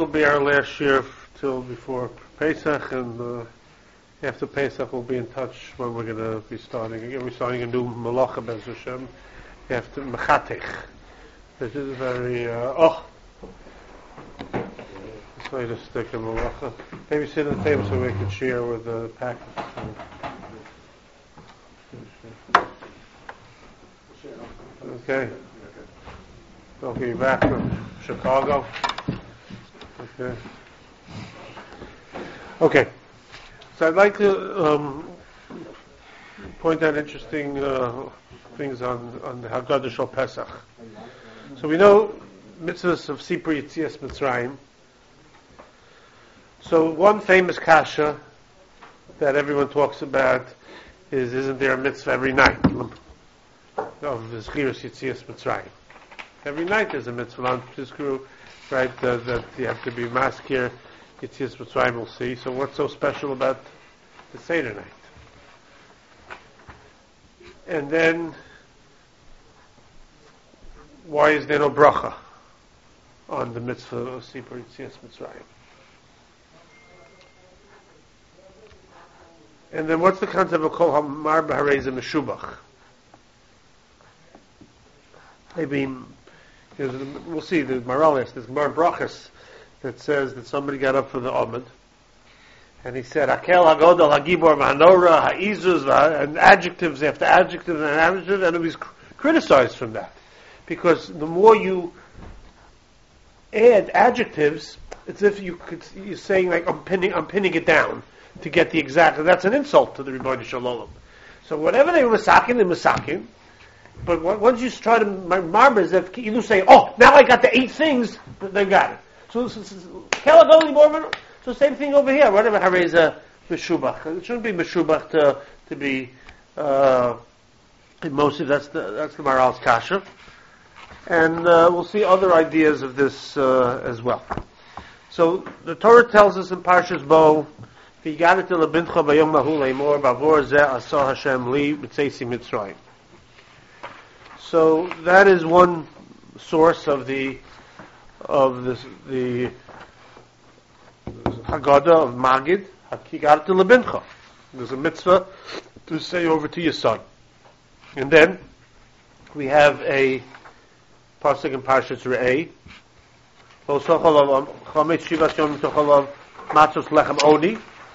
will be our last year till before Pesach, and after Pesach we'll be in touch when we're going to be starting again. We're starting a new Malacha Bez Hashem after Mechatech. This is very, this way to stick in Malacha. Maybe sit at the table so we can share with the package. Okay. Okay, you're back from Chicago. Okay. So I'd like to point out interesting things on the Haggadah Shal Pesach. So we know mitzvahs of Sipur Yetzias Mitzrayim. So one famous kasha that everyone talks about is, isn't there a mitzvah every night of the Zchiras Yetzias Mitzrayim? Every night there's a mitzvah on Tizkuru, right, that you have to be maskir Yetzias Mitzrayim, we'll see. So what's so special about the Seder night? And then, why is there no bracha on the mitzvah of Sipur Yetzias Mitzrayim? And then what's the concept of Kol HaMar B'Harei Ze Meshubach? I mean, we'll see, the Maralis, there's Gemara Brachas that says that somebody got up for the Amud, and he said, Hakel HaGodol HaGibor V'Hanora HaIzuz, and adjectives after adjectives and adjectives, and it was criticized from that. Because the more you add adjectives, it's as if you're saying, like, I'm pinning it down to get the exact, that's an insult to the Rebbeinu Shalom. So whatever they were masakin, but once you try to marber, as if you say, oh, now I got the 8 things, they got it. So same thing over here. Whatever hareza meshubach. It shouldn't be meshubach to be emotive. That's the Maral's kasha, and we'll see other ideas of this as well. So the Torah tells us in Parshas Bo, "V'yigadet lebincha bayom mahu leimor bavor zeh asah Hashem li b'tzeisi Mitzrayim." So that is one source of the Haggadah of Magid, Hakigarti Lebincha. There's a mitzvah to say over to your son. And then we have a pasuk in Parshas Re'eh. Lo sochalav chametz shivas yom tochalav matzos lechem oni.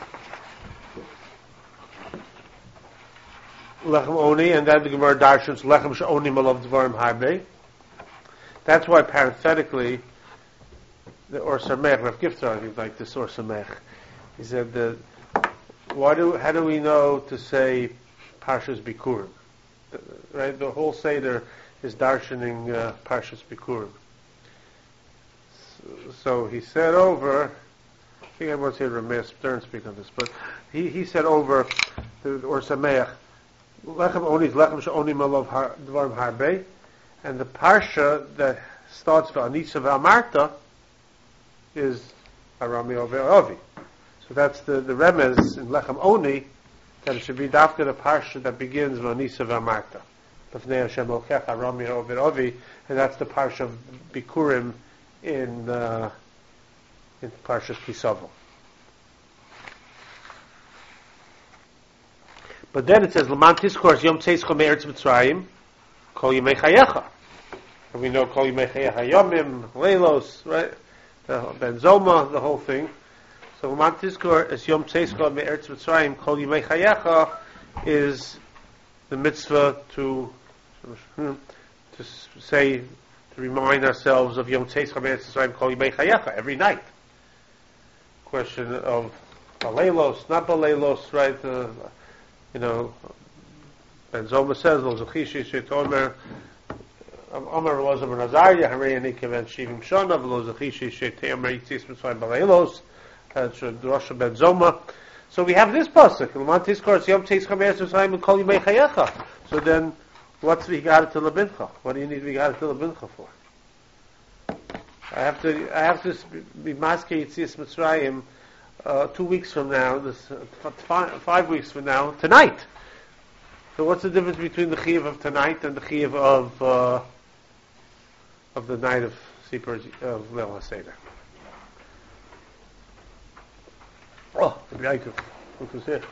Lechem oni, and then the Gemara Darshans lechem she'oni malav dvarim harbe. That's why parenthetically, the Or Samech, Rav Gifter, I think, like this Or Samech, he said that, how do we know to say Parshas Bikurim? Right, the whole Seder is darshaning Parshas Bikurim. So he said over, I think I want to say Ramesh Stern speak on this, but he said over the Or Samech, Lechem Oni is Lechem She'oni Malav Dvarim Harbe, and the Parsha that starts with Anisa V'Amarta is Arami Over Avi. So that's the remez in Lechem Oni, that it should be after the Parsha that begins with Anisa V'Amarta. Lefnei Hashem Elkech Arami Over Avi, and that's the Parsha of Bikurim in Parshas Kisavo. But then it says, L'man Tizkor Yom Tzeisko Me'eretz Mitzrayim Kol Yimei Chayecha. And we know Kol Yimei Chayecha Yomim, Leilos, right? Ben Zoma, the whole thing. So L'man Tizkor is Yom Tzeisko Me'eretz Mitzrayim Kol Yimei Chayecha is the mitzvah to say, to remind ourselves of Yom Tzeisko Me'eretz Mitzrayim Kol Yimei Chayecha every night. Question of Baleilos, not Baleilos, right? Ben Zoma says, Lo Zechishi Shetomer, Omer Elazar ben Azariah, Harei Ani Keven Shivim Shana, Lo Zechishi Shetomer Yitzis Mitzvayim Baleilos, Rosh Ben Zoma. So we have this pasuk, L'man Tizkor Yom Tzeisko Me'eretz Mitzrayim and Kol Yimei Chayecha. So then, what's V'yigadet Lebincha? What do you need V'yigadet Lebincha for? I have to be maskei Yitzis Mitzrayim 2 weeks from now, 5 weeks from now, tonight. So what's the difference between the chiyuv of tonight and the chiyuv of the night of Sipur of Leil HaSeder? Oh, Yaakov. Look who's here.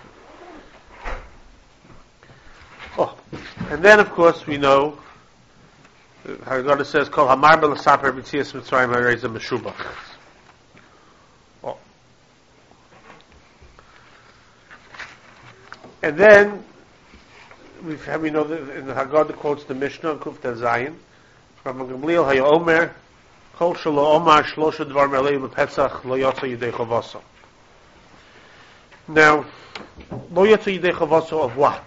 Oh, and then of course we know Haggadah says, "Kol hamar b'lesaper b'tzias Mitzrayim harei meshubach." Oh, and then we know that in the Haggadah quotes the Mishnah Kuf Zayin from Gamliel Hayomer, "Kol shelo omar shlosha dvar melei lePesach lo yotza yidei chavaso." Now, lo yotza yidei chavaso of what?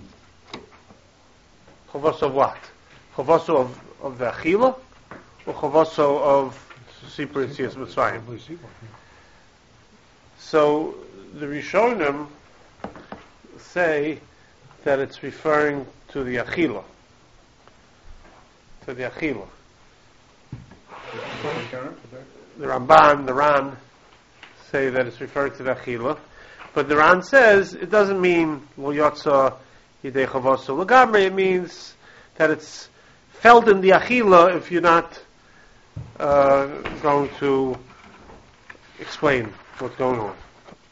Chavaso of what? Chavaso of the Achila, or Chavaso of Sipur Yitzias Mitzrayim? So the Rishonim say that it's referring to the Achila. To the Achila. The Ramban, the Ran say that it's referring to the Achila, but the Ran says it doesn't mean Lo Yotza Yidei Chavaso L'Gamri. It means that it's felt in the Achila if you're not going to explain what's going on.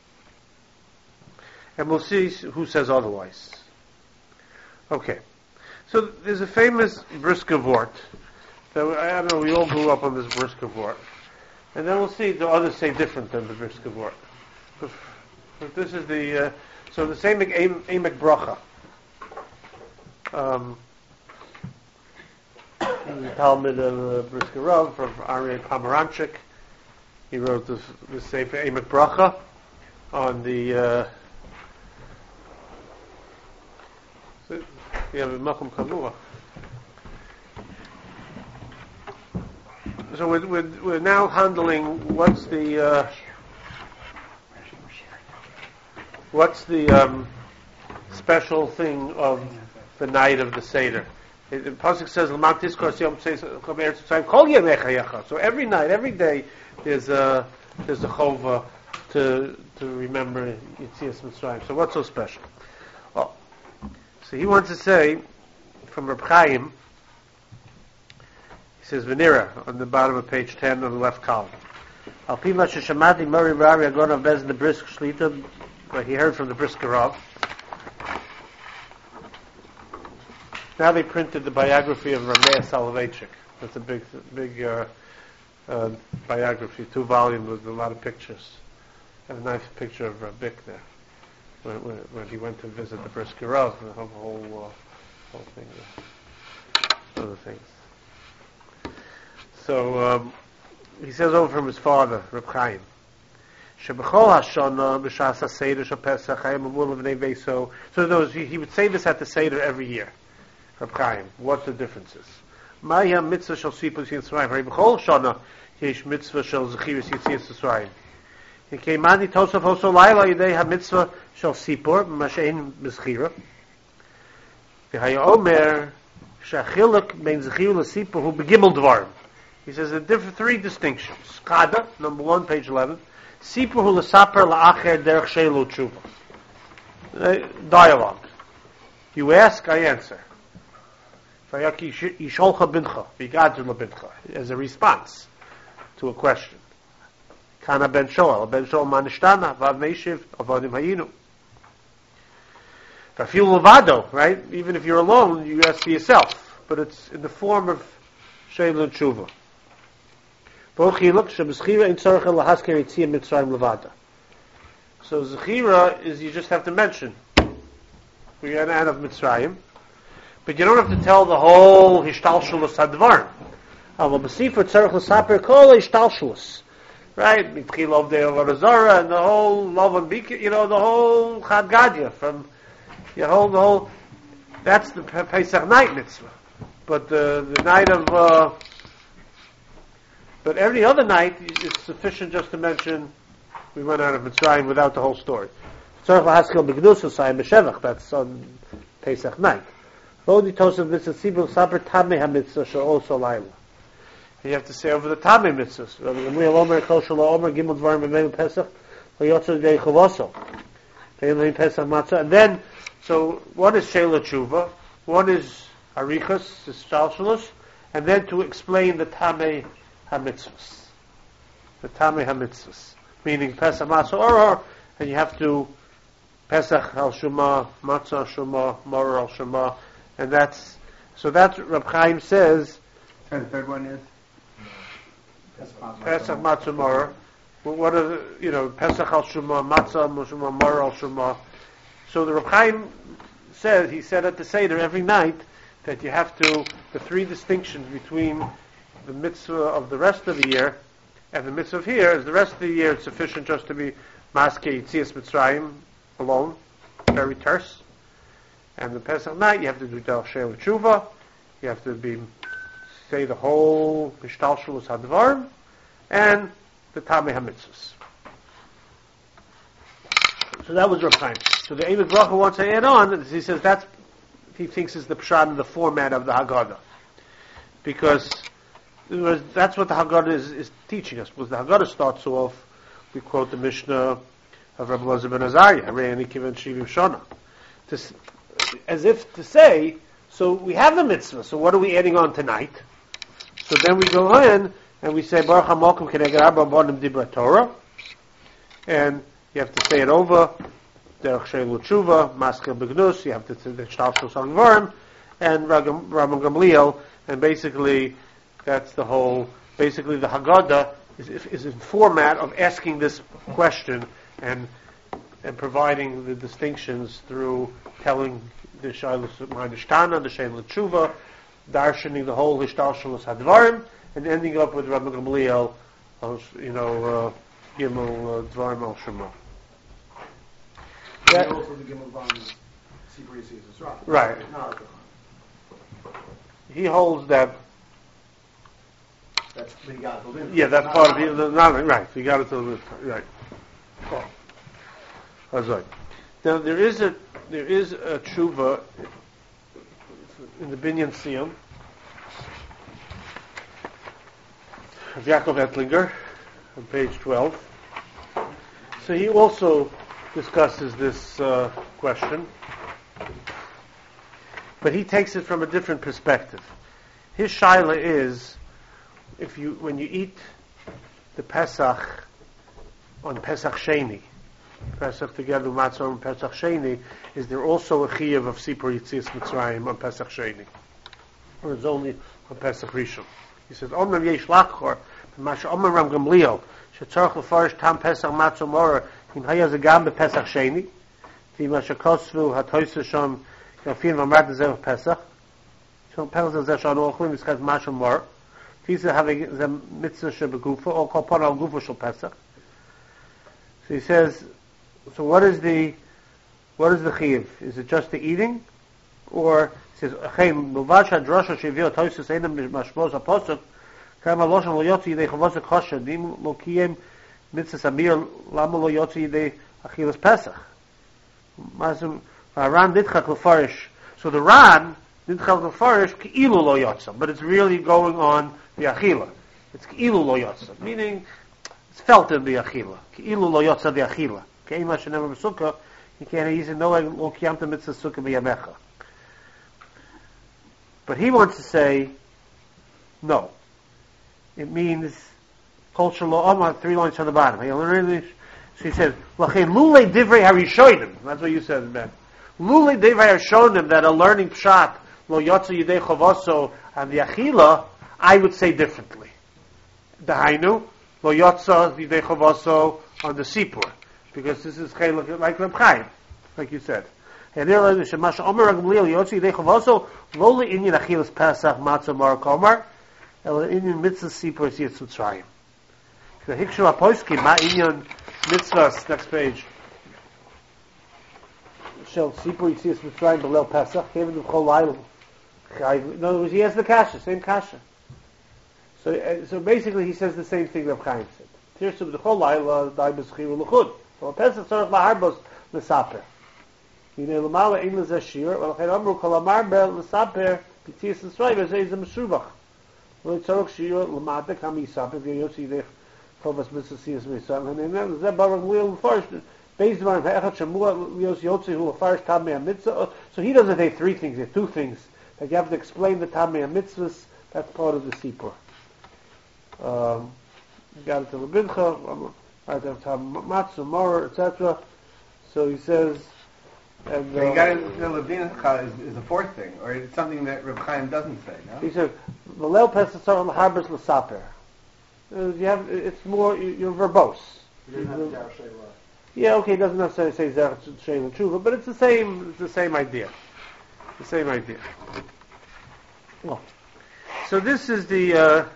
And we'll see who says otherwise. Okay. So there's a famous Brisker Vort. I don't know, we all grew up on this Brisker Vort. And then we'll see the others say different than the Brisker Vort. But this is the, so the same Emek Bracha. The Talmud of Brisker Rav from Aryeh Pomeranchik. He wrote the Sefer Emek Bracha on the Makom Kanua. So we're now handling what's the special thing of the night of the Seder. The pasuk says, "L'man tizkor yom tzei kol yemei chayecha." So every night, every day, there's a chova to remember Yitzias Mitzrayim. So what's so special? Oh, so he wants to say from Reb Chaim. He says, "Venira" on the bottom of page 10 on the left column. Al pi ma sheshamati Mori Rari Agon of Bez the Brisk Shlita, but he heard from the Brisker Rav. Now they printed the biography of Rameh Soloveitchik. That's a big biography, 2 volumes with a lot of pictures. I have a nice picture of Rabik there when he went to visit the Brisker Rav, the whole thing, other things. So he says over from his father, Reb Chaim. So he would say this at the Seder every year. Reb Chaim, what the difference is? Maya mitzvah shel sipur yitzrayim. Hari b'chol shana yesh mitzvah shel zechiras yitzias Yisrael. Keimani tosaf hoso laila yidei ha mitzvah shel sipur mashein b'zechira. V'haya omer shachiluk ben zechir l'sipur hu begimel dvarim. He says there are 3 distinctions. Kada, number 1, page 11. Sipur hu l'saper la'acher derech shelo tshuva. Dialogue. You ask, I answer. As a response to a question. Kana ben Shoel manishtana vav meishiv avodim hayinu. Vafil levado, right? Even if you're alone, you ask for yourself, but it's in the form of sheil and tshuva. So zechira is you just have to mention we're an of Mitzrayim. But you don't have to tell the whole Hishtalshulos Hadvarim. Aber b'sifur tzarich l'saper kol Hishtalshulos. Right? Mitchil of the Avarazara and the whole Love and Bika, the whole Chad Gadya from, the whole, that's the Pesach night mitzvah. But the night of, but every other night, it's sufficient just to mention we went out of Mitzrayim without the whole story. Tzarich l'haskel b'gdusah sayim b'shevach, that's on Pesach night. You have to say over the Tamei mitzvahs. And then, so one is Sheila Tshuva, one is Arichas, Stalshalus, and then to explain the Tamei HaMitzvahs. The Tamei HaMitzvahs. meaning Pesach Matzah Oror, and you have to Pesach al Shema, Matzah Shema, Moror al Shema, and that's Reb Chaim says. And the third one is Pesach Matzah Moror. What are Pesach al Shema, Matzah Shema, Moror al Shema. So the Reb Chaim said, he said at the Seder every night that you have to, the three distinctions between the mitzvah of the rest of the year and the mitzvah of here is the rest of the year it's sufficient just to be Maskei Yitzias Mitzrayim alone, very terse. And the Pesach night you have to do Derech She'el Tshuva, you have to say the whole Mishtalshelus Hadvarim and the Tamei HaMitzvahs. So that was Reb Chaim. So the Emek Bracha wants to add on, he says he thinks is the pshat and the format of the Haggadah. Because that's what the Haggadah is teaching us. Because the Haggadah starts off, we quote the Mishnah of Rabbi Elazar ben Azariah, Re'ani Kiven Shivim Shana. As if to say, so we have the mitzvah, so what are we adding on tonight? So then we go in and we say, Baruch HaMalkum Keneged Arba Bonim Dibra Torah. And you have to say it over, Derech She'el Tshuva, Maskei Begnus, you have to say the Shtalshus Hagvarim, and Rabban Gamliel, and basically that's the whole, basically the Haggadah is in format of asking this question and providing the distinctions through telling the Shailus Ma'anishtana, the She'el Tshuva, darshaning the whole Hishtalshelus Hadvarim, and ending up with Rabban Gamliel, Gimel Dvarim al Shema. And also the Gimel Dvarim Sipur Yitzias Mitzrayim. Right. He holds that. That's Vigat. Yeah, that's part of the right. You got it to right. Oh. That's right. Now there is a tshuva in the Binyan Siyam of Yaakov Ettlinger on page 12. So he also discusses this question, but he takes it from a different perspective. His shaila is, when you eat the Pesach on Pesach Sheni, Pesach together with Matzah on Pesach Sheni, is there also a chiyuv of Sipur Yitzias Mitzrayim on Pesach Sheni, or is only on Pesach Rishon? He says, Omnam yesh lachor, b'masha Omnam Ram Gamliel, shetzarach l'farish tam Pesach Matzah Morah, im haya zegam b'Pesach Sheni, v'masha kosvu hatoysa sham yafin v'amrat zev Pesach, shom Pesach zeh shanu ochlim v'skaz Matzah Morah, v'yisa having the mitzvah shebegufa, or kol pon al gufa shel Pesach. So he says, so what is the chiyuv? Is it just the eating? Or he says, "Achein milvad shadrosha shevio toisus einam mashmos haposuk kama loshon lo yotzi yidei chavosek choshen dim lo kiyem mitzvah samir lama lo yotzi yidei achilas pesach." Ran nidchak lefarish. So the Ran nidchak lefarish keilu lo yotza, but it's really going on the achila. It's keilu lo yotza, meaning it's felt in the achila. Keilu lo yotza the achila. Keima shenever b'sukkah, you can't eat no lo kiyamta mitzvah sukkah b'yamecha. But he wants to say, no. It means culture law. 3 lines from the bottom. So he says, "Lachein lulei divrei harishonim." That's what you said, man. Lulei divrei harishonim that are learning pshat lo yotza yidei chavaso and the achila. I would say differently. Dahainu lo yotza yidei chavaso on the sipur, because this is like Reb Chaim, like you said. And there is Shemash Omer Gamliel Yotzi Yidei Chavaso Lo Le'inyan Achilas Pesach Matzah Mar Komer El Inyan Mitzvah Sipur Yitzias Mitzrayim. The Hikshu HaPoskim Ma Inyan Mitzvahs, next page. Shel Sipur Yitzias Mitzrayim B'Leil Pesach Kevin D'Chol Layl. In other words, he has the kasha, same kasha. So basically he says the same thing that Chaim said. Tirsu D'Chol Layl Dai B'Schiru L'Chud. So Pesach Tzorach L'Harbos L'Saper. Yinei L'Mala Ein L'Zeh Shir V'Lachem Amru Kol Amar L'Saper B'Tzias Mitzrayim V'Zeh Yizem Meshubach Lo Tzorach Shir L'Mata Kam Yisaper V'Yotzi Yidei Chavas Mitzvah Siyas Mitzrayim and Zeh Baruch L'Il L'Farish based on Ve'echad Shemua Yotzi Hu L'Farish Tamei HaMitzvah. So he doesn't say 3 things, there are 2 things. Like you have to explain the Tamei HaMitzvahs, that's part of the Sipur. Got it to Lebincha, Right, they have to have matzah, morah, etc. So he says, and You got to the Levincha is the fourth thing, or it's something that Reb Chaim doesn't say. No? he says, "V'leil pesach tzarich l'harbes l'saper." You have, it's more, you're verbose. He didn't have Derech Sheila. Yeah, okay, it doesn't necessarily say Zerach Shein and Tshuva, but it's the same idea. The same idea. Well, so this is the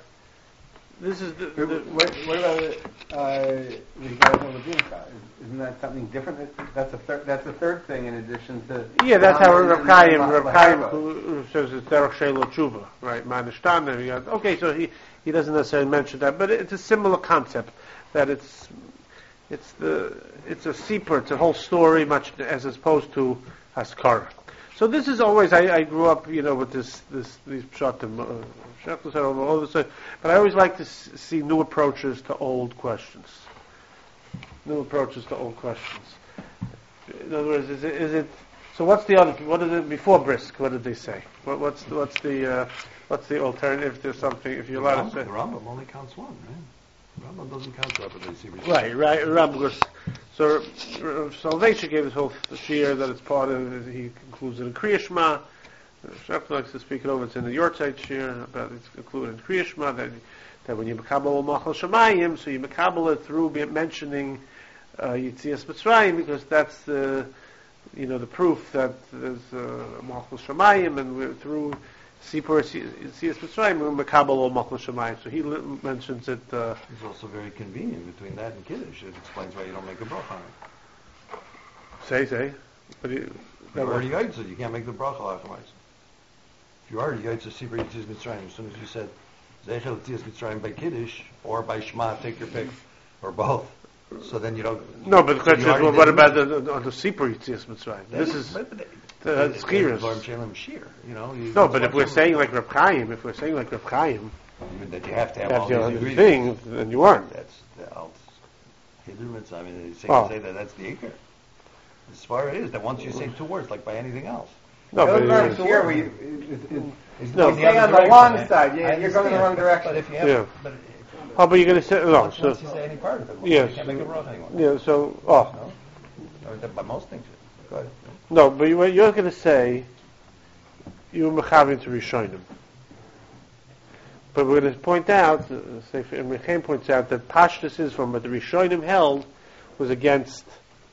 What about the guys on Levincha? Isn't that something different? That's the third thing in addition to. yeah, that's how Reb Chaim Laharba. who says it's Derech Shein Tshuva, right? Manishtan. Okay, so he doesn't necessarily mention that, but it's a similar concept that it's a seeper, it's a whole story, much as opposed to Haskara. So this is always, I grew up, with these pshatim, but I always like to see new approaches to old questions. New approaches to old questions. In other words, is it, so what is it before brisk, what did they say? What's the alternative to something, if you're allowed to say? The Rambam only counts one, right? Rambam doesn't count rapidly. Right. Rambam. So Salvation gave his whole shiur that it's part of. He concludes it in Kriya Shema. Shepton likes to speak it over. It's in the Yortzeit shiur, but it's included in Kriya Shema that when you makabel machal shemayim, so you makabel it through mentioning Yitzias Mitzrayim, because that's the proof that there's machal shemayim, and we're through Sipur Yitzias Mitzrayim, we're makabel machal shemayim. So he mentions it. It's also very convenient between that and Kiddush. It explains why you don't make a bracha on it. Say. But You already Yaitza, you can't make the bracha afterwards. If you already Yaitza Sipur Yitzias Mitzrayim, as soon as you said Zeichel Yitzias Mitzrayim by Kiddush or by Shema, take your pick, or both. So then you don't. No, but the question is, what about the Sipur Yitzias Mitzrayim? This is the Skiras. No, but if we're saying like Reb Chaim, that you have to have that's all the these other ingredients. thing, then you aren't. That's the Hiddur. I mean, they say that that's the Iker. As far as it is, that once you say two words, like by anything else. No, but It's here where No. you stay on the wrong side. Yeah, you're going the wrong direction. But if you have, Yeah. but oh, but you're going to say no. once So you say any part of it, Yes. you can't make a bracha anymore. yeah, so No? Or by most things. Go ahead. no, but you're going to say you're mechavin to Rishonim. But we're going to point out, say Mechaim points out that Pashtus is from what the Rishonim held was against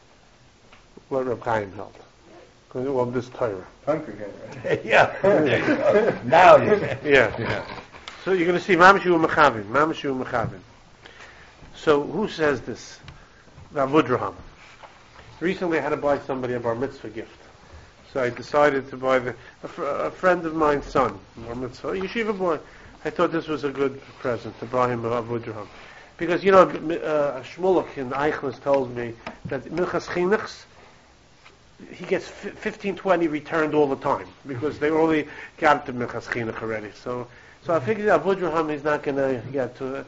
what Reb Chaim held. Well, this Torah. Yeah. There you go. Now you can. Yeah. So you're going to see Mamashu Mechavin. So who says this? Avudraham. Recently I had to buy somebody a bar mitzvah gift. So I decided to buy a friend of mine's son, bar mitzvah, a yeshiva boy. I thought this was a good present to buy him a Avudraham. Because, Shmulek in Eichlis tells me that Minchas Chinuchs, he gets 15, 20 returned all the time because they only got to Minchas Chinuch already. So I figured Avudraham is not going to get to,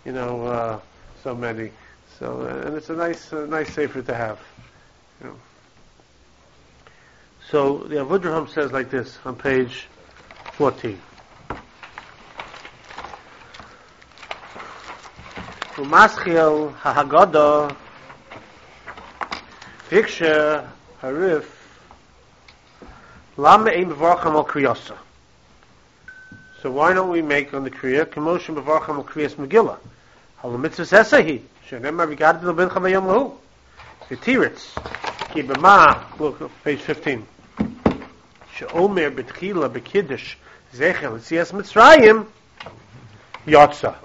so many. So and it's a nice sefer to have. So the Avudraham says like this on page 14. Umaschiel ha'hagada fiksha harif lama ein bevarcham al kriyasa. So why don't we make on the kriya commotion bevarcham al kriyas Megillah? Hal mitzvah esahi shenemar regarded the bincham hayom lahu v'tiritz ki b'ma. Look page 15. She'omer b'tchila b'kiddush zechel tziyas Mitzrayim yotza.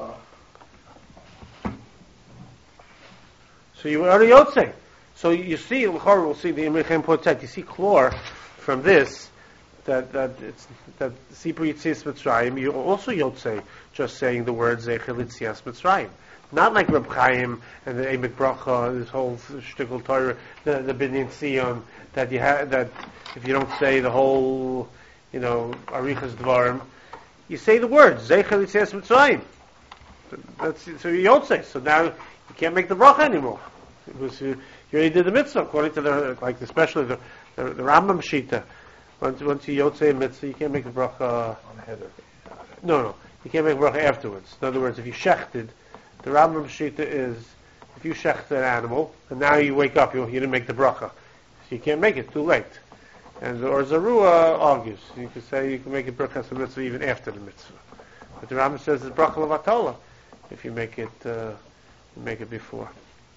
So you already Yotze. So you see, we'll see the Imrichem Potet. You see Chlor from this that Sipur Yitzias Mitzrayim. You also Yotze just saying the word Zeichel Yitzias Mitzrayim. Not like Reb Chaim and the Emek Bracha, this whole shtickle Torah, the Binyan Sion that you have, that if you don't say the whole, Arichas Dvarim, you say the word Zeichel Yitzias Mitzrayim. So you Yotze. So now you can't make the bracha anymore. Because you already did the mitzvah according to especially the Rambam Shita. Once you yotze a mitzvah, you can't make the bracha on the header. No, you can't make the bracha afterwards. In other words, if you shechted, the Rambam Shita is if you shecht an animal, and now you wake up, you didn't make the bracha. So you can't make it, too late. And or Zarua argues. You could say you can make a bracha as a mitzvah even after the mitzvah. But the Rambam says it's bracha levatola if you make it before.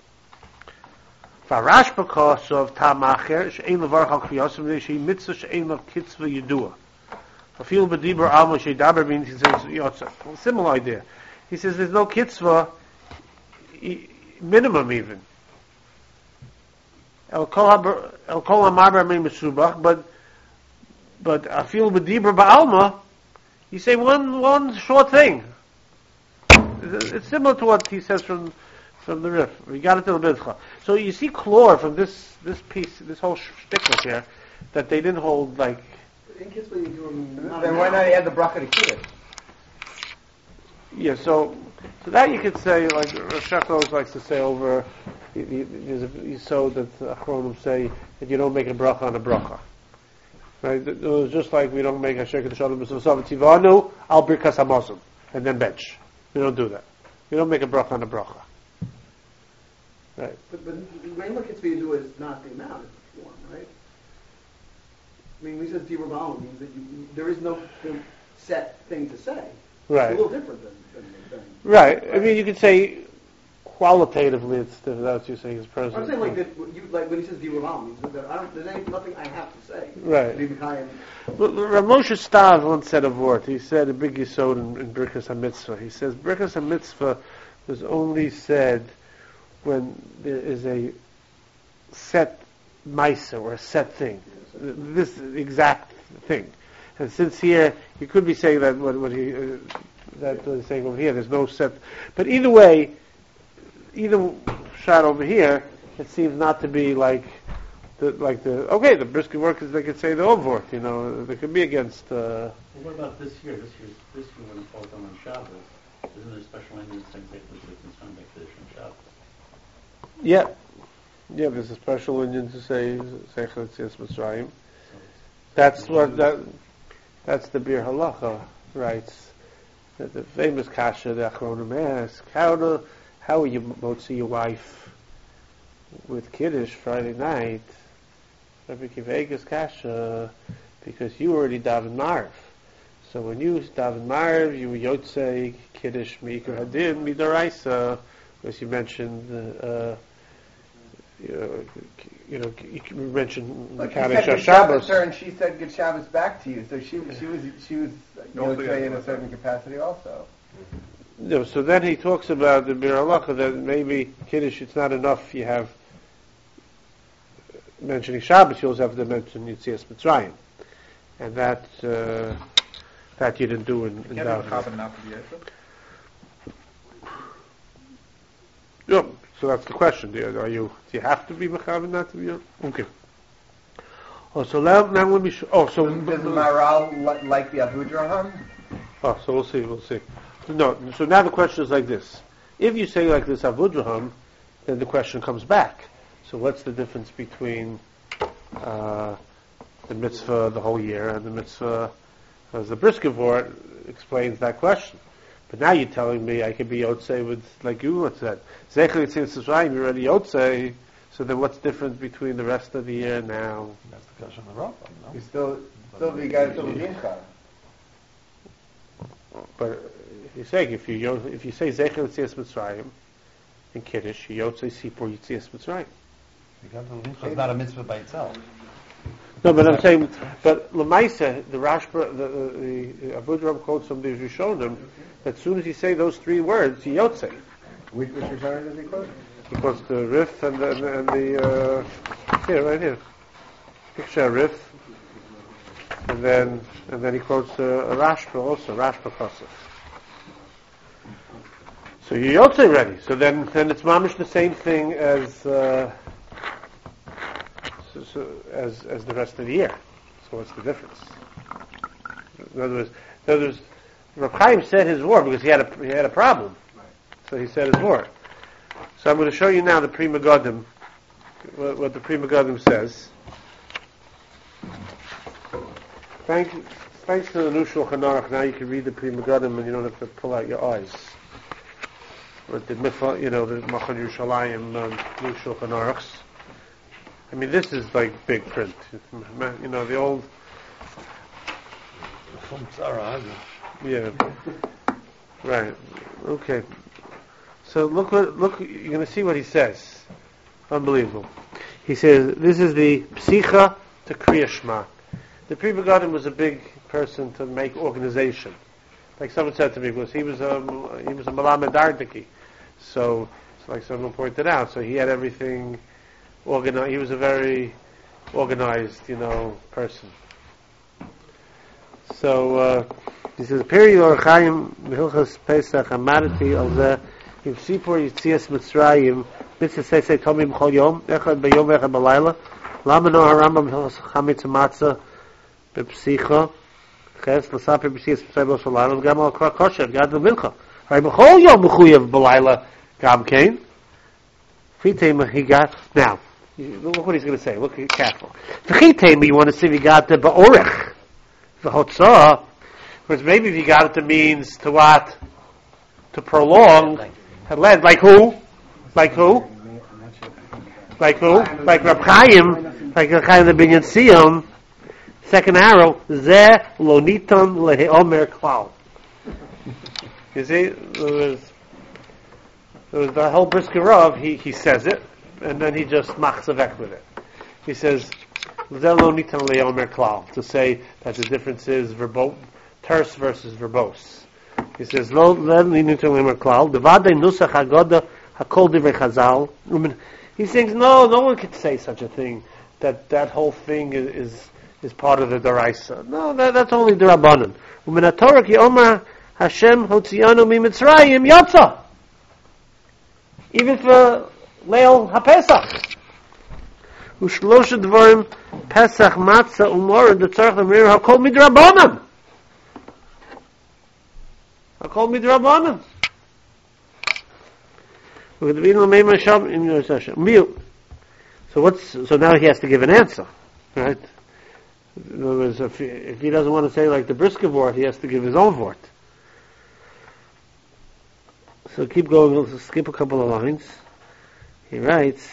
Farash because of tamacher she'ein levarach al kriyasim she'ei mitzvah she'ein lev kitzvah yedua. Afil b'dibur alma she'daber means he says yotza. Similar idea. He says there's no kitzvah minimum even. El kol hamarbar may mesubach, but afil b'dibur ba'alma, you say one short thing. It's similar to what he says from the Rif. We got it to the Bidcha. So you see Klor from this piece, this whole shticklet here, that they didn't hold like. In Kitzvah you do them. Then why not add the bracha to Kiddush? Yeah, so that you could say, like Rosh always likes to say over. So that Achronim say that you don't make a bracha on a bracha. Right? It was just like we don't make a sheker t'shalom b'savasav tivanu al birkas hamazon and then bench. We don't do that. We don't make a bracha on a bracha. Right. But the way look at you do is not the amount, it's the form, right? I mean, when he says Dibur Ba'al, means that there is no set thing to say. Right. It's a little different than right. I mean, you could say qualitatively, it's different. That's what you're saying is present. I'm saying like that. Like when he says Dibur Ba'al, means that there's nothing I have to say. Right. But Rav Moshe Stav once said a word. He said a big yisod in Birkas HaMitzvah. He says Birkas HaMitzvah was only said when there is a set maisa or a set thing, this exact thing. And since here you could be saying that what he's saying over here, there's no set. But either way, either shot over here, it seems not to be like the brisket workers. They could say the overt, they could be against. Well, what about this year? This year when it falls on Shabbos, isn't there a special language saying it's trying to make this on Shabbos? Yeah, there's a special Indian to say Seichel Tzias Mitzrayim. That's the Bir Halacha writes. The famous kasha the Achronim ask, how will you motzi your wife with Kiddush Friday night? Rabbi Kivega's kasha, because you already daven Marv. So when you daven Marv, you yotzei Kiddush Meikar Hadin Midaraisa, because you mentioned. You mentioned Kaddish Shabbos. And she said good Shabbos back to you. So she was in a certain capacity also. No, so then he talks about the Bir Halacha that maybe Kiddush it's not enough. You have mentioning Shabbos, you also have to mention Yitzias Mitzrayim, and that you didn't do in Daven. Yeah. So that's the question. Do you have to be mechavan not to be? Okay. Oh, so now let me. Does the Maharal like the Avudraham? Oh, so we'll see. No. So now the question is like this: if you say like this Avudraham, then the question comes back. So what's the difference between the mitzvah the whole year and the mitzvah as the brisket vort explains that question? But now you're telling me I could be Yotzei with, like you said, Zecher Yitzis Mitzrayim, you're already Yotzei, so then what's different between the rest of the year now? That's the question of the Rambam, no? You still the guy still Mincha. But you're saying if you say Zecher Yitzis Mitzrayim in Kiddush, you Yotzei Sipur Yitzis Mitzrayim. It's not a mitzvah by itself. No, but I'm saying, but Lamaisa, the Rashba, the Avudraham quotes from the Rishonim, that as soon as you say those three words, you Yotzei. Which Rishonim does he quote? He quotes the Rif and the here, right here. Picture a Rif, and then he quotes a Rashba also, Rashba Kosov. So you Yotzei ready. So then it's mamish the same thing as the rest of the year. So what's the difference? In other words, Rav Chaim said his word because he had a problem. So he said his word. So I'm going to show you now the Pri Megadim, what the Pri Megadim says. Thanks to the new Shulchan Aruch, now you can read the Pri Megadim and you don't have to pull out your eyes. with the Mitzvah, the Machon Yerushalayim, New Shulchan Aruchs. I mean, this is like big print. The old. From Tzara, yeah. Right. Okay. So look, you're going to see what he says. Unbelievable. He says, this is the Psicha to Kriya Shema. The Pri Megadim was a big person to make organization. Like someone said to me, because he was a Malamed Ardiki. So, like someone pointed out, so he had everything organized. He was a very organized, person. So, he says, Peri Orchaim Mehilchas Pesach Amarati al Zeh Im Sipur Yitzias Mitzrayim Mitzvah Seisei Tomim Chol Yom Echad B'Yom Echad B'Layla Lama No HaRambam Mehilchas Chametz Matzah B'Psicha Ches L'Saper B'Yitzias Mitzrayim Lo Shal Layla V'Gam Al Kra Kosher V'Gad L'Mincha Right B'Chol Yom B'Chuyev B'Layla Gam Kain Fitei he got now. Look what he's going to say. Look careful. V'Chitei you want to see if he got the Ba'orech V'Hotzah. Whereas maybe if you got it, it means to what? To prolong. Led. Like who? Like who? Like who? Like Rab Chaim. Like Rab Chaim the Binyan Sion. Second arrow. Zeh lo niton leheomer klal. You see? There was the whole Brisker Rav, he says it, and then he just machzavek with it. He says, Zeh lo niton leheomer klal. To say that the difference is terse versus verbose. He says, "Lo lenitin lemer klal. Devadei nusach hagoda hakol divrei Chazal." He thinks, no one could say such a thing. That whole thing is part of the Daraisa. No, that's only the Rabbanan. Umin haTorah ki Omer Hashem hotzianu mi Mitzrayim yotza. Even for Leil HaPesach. U'shlosha dvarim Pesach matzah u'mor detzarech l'mir hakol midrabanan. Hakol midrabanan. So now he has to give an answer, right? In other words, if he doesn't want to say like the Brisker Vort, he has to give his own Vort. So keep going, we'll skip a couple of lines. He writes,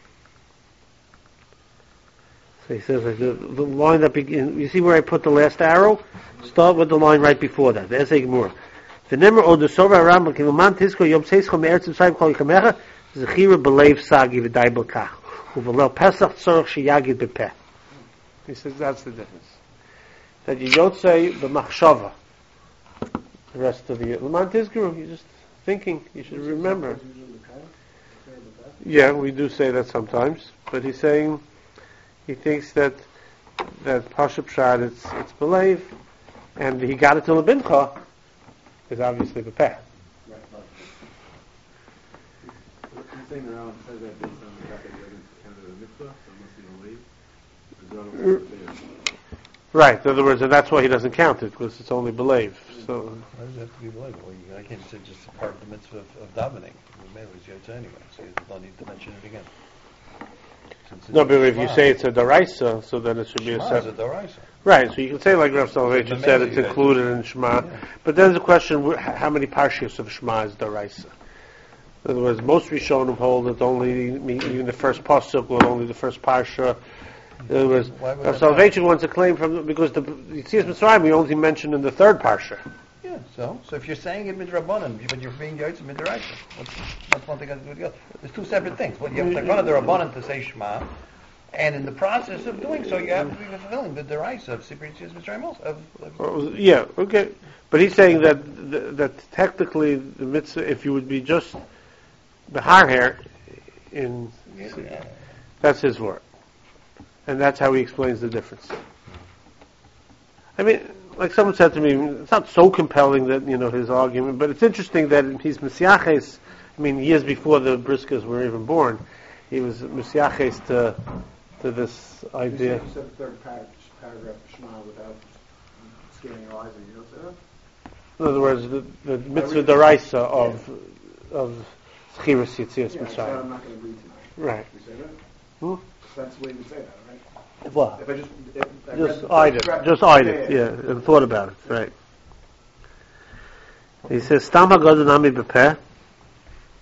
so he says like the line that begins, you see where I put the last arrow? Start with the line right before that. There's a Gemara. The number of the Sora Rambam Kiluman Tisko Yom Seischo Me'eretz Mitzrayim Kol Yikamecha Zechira B'Leiv Sagi V'Dai B'Kach U'V'Lel Pesach Tzorach Sheyagid B'Peh. He says that's the difference. That you don't say B'Machshava. The rest of the Laman Tizkuru, you're just thinking. You should remember. Yeah, we do say that sometimes, but he's saying he thinks that Pasha Pshad it's B'Leiv, and he got it to Lebincha. Is obviously the path. You're saying the Rambam says that based on the fact that he doesn't count it as a mitzvah, so it must be believed. Right. In other words, and that's why he doesn't count it, because it's only believed. So why does it have to be believed? Well, I can't say just part of the mitzvah of davening. The man was Yotza anyway, so you don't need to mention it again. No, but if you say it's a daraisa, so then it should be a Shema is separate. a daraisa. Right, so you can say like Rav Soloveitchik said, it's included in Shema. Yeah. But then there's a question, how many parshios of Shema is daraisa? In other words, most Rishonim hold that only, even the first pasuk, or only the first parsha. In other words, Rav Soloveitchik wants to claim because the Yitzias Mitzrayim we only mentioned in the third parsha. Yeah, so if you're saying it midrabanan, but you're being Yotza midraisa, that's one thing has to do with the other. There's two separate things. But you have to run a Rabbanan to say Shema, and in the process of doing so, you have to be fulfilling the deraisa of Sipur Yitzias Mitzrayim also. Yeah, okay. But he's saying that technically the mitzvah, if you would be just the hair that's his word. And that's how he explains the difference. I mean, like someone said to me, it's not so compelling that, his argument, but it's interesting that he's Mesiaches, years before the Briskers were even born, he was Mesiaches to this idea. You said the third paragraph of Shema without scaling your eyes, and you don't say that? In other words, the mitzvah deraisa of Chiras Yitzias Yeah, I said Mitzrayim. I'm not going to read tonight. Right. You say that? Hmm? That's the way you would say that, right? What? If I just eyed it, and thought about it, right. He says, Stam HaGodah Nami B'Peh,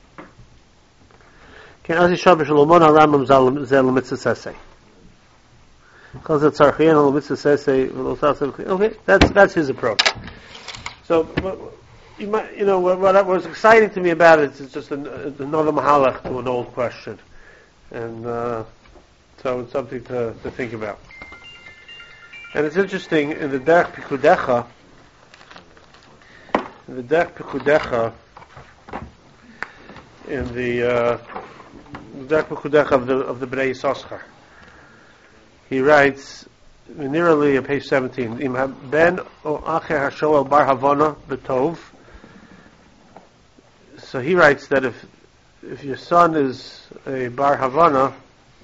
Can Azi Shabbos Shalomon HaRambam Zel Mitzvah Sesei. Because it's Archian Mitzvah Sesei. Okay, that's his approach. So what was exciting to me about it is just another mahalach to an old question, and so it's something to think about. And it's interesting in the Derech Pikudecha. In the Derech Pikudecha, in the Derech Pikudecha of the Bnei Yisachar, he writes, nearly on page 17, Im ben o acher hashoel bar havana betov. So he writes that if your son is a bar havana,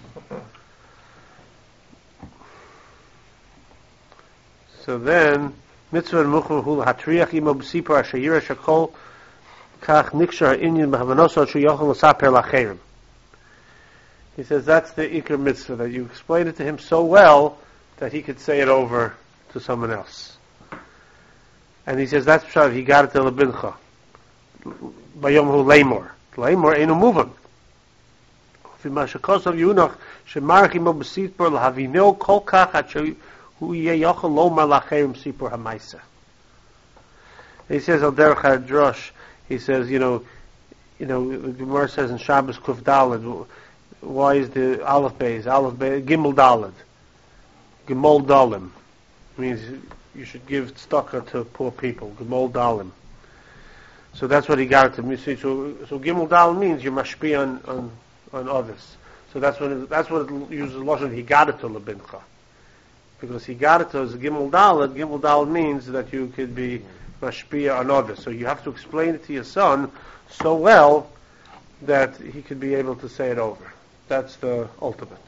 so then mitzvah muchur hul hatriach imo b'sipar ashayira shakol kach nikshar inyan b'havanoso shuyachol l'saper lacherim. He says that's the ikar mitzvah, that you explain it to him so well that he could say it over to someone else. And he says that's pshat, he got it to lebincha bayom hu leimor einu muvan v'mashakos of yunach shemarach imo b'sipar l'havineo kol kach hu yeh yochel lomar lacherim sipur hamaisa. He says al derech hadrash, he says, the Gemara says in Shabbos Kuf Daled, why is the Aleph Beis, Gimel Daled, Gimol Dalim, means you should give tzedakah to poor people, Gimol Dalim. So that's what he got to me. So Gimel Dalim means you mashpi on others. So that's what it uses lashon he got it to lebincha, because he got it to as Gimel Daled. Gimel Daled means that you could be mashpia on others. So you have to explain it to your son so well that he could be able to say it over. That's the ultimate.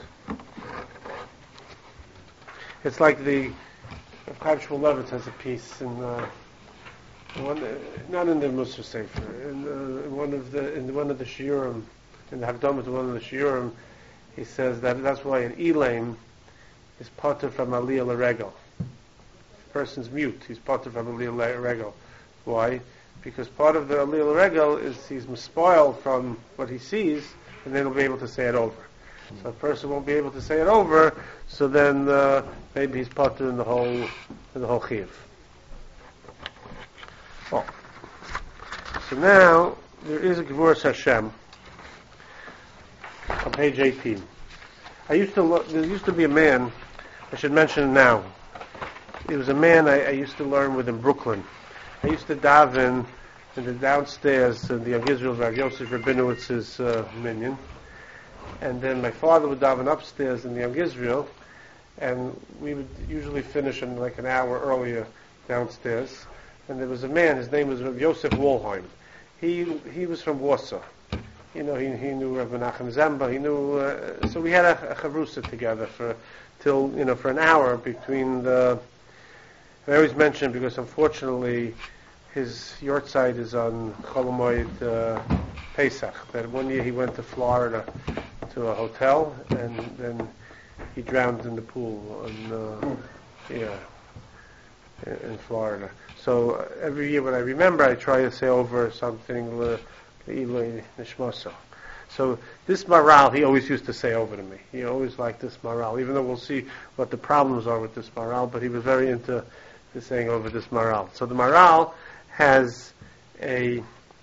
It's like the Chaim Shmuel Levitz has a piece in not in the Musar Sefer, in one of the shiurim, in the Hakdamah to one of the shiurim, he says that's why an Elaim is parted from Aliyah L'Regel. Person's mute, he's parted from Aliyah L'Regel. Why? Because part of the Aliyah L'Regel is he's spoiled from what he sees, and then he'll be able to say it over. So a person won't be able to say it over, so then maybe he's parted in the whole chiyuv. Oh. So now there is a Gevuras Hashem on page 18. There used to be a man, I should mention it now. He was a man I used to learn with in Brooklyn. I used to daven in the downstairs in the Young Israel Rav Yosef Rabinowitz's minyan, and then my father would daven upstairs in the Young Israel, and we would usually finish in like an hour earlier downstairs. And there was a man, his name was Rav Yosef Wolheim. He was from Warsaw. He knew Rav Menachem Zamba. He knew, so we had a chavrusa together for an hour between the. I always mention because unfortunately his yortzeit is on Chol Hamoed Pesach. That one year he went to Florida to a hotel and then he drowned in the pool in Florida. So every year when I remember, I try to say over something Le'iloi Nishmoso. So this maral he always used to say over to me. He always liked this maral, even though we'll see what the problems are with this maral. But he was very into saying over this maral. So the maral has the